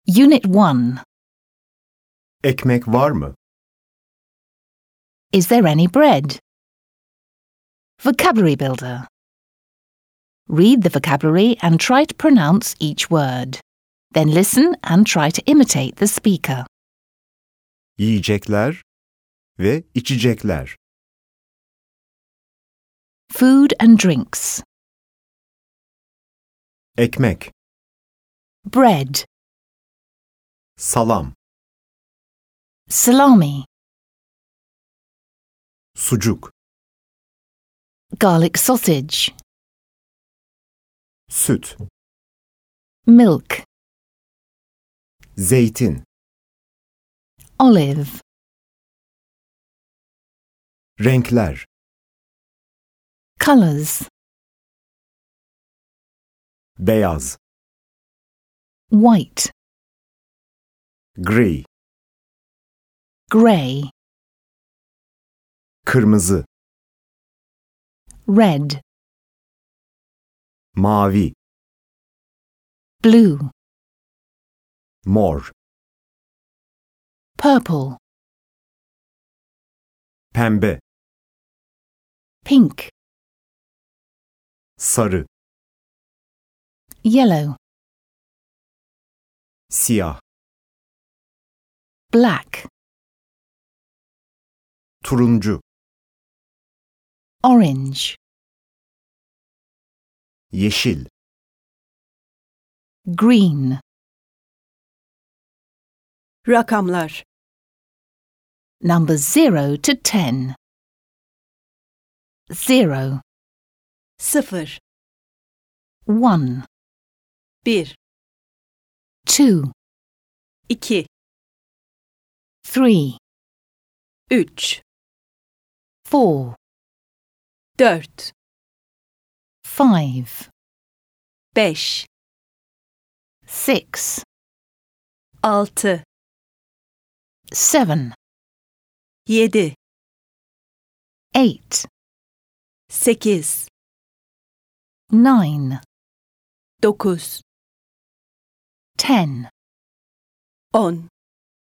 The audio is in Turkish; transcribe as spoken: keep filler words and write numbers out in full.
Unit one. Ekmek var mı? Is there any bread? Vocabulary Builder. Read the vocabulary and try to pronounce each word. Then listen and try to imitate the speaker. Yiyecekler ve içecekler. Food and drinks. Ekmek, Bread. salam, Salami. sucuk, Garlic sausage. süt, Milk. zeytin, Olive. renkler, Colours. beyaz, White. gri, Grey. kırmızı, Red. mavi, Blue. mor, Purple. pembe, Pink. sarı, Yellow. siyah, Black. turuncu, Orange. yeşil, Green. Rakamlar Numbers zero to ten. Zero. sıfır, One. bir, Two. iki, Three. üç, Four. dört, Five. beş, Six. altı, Seven. yedi, Eight. sekiz, Nine. dokuz, Ten. on.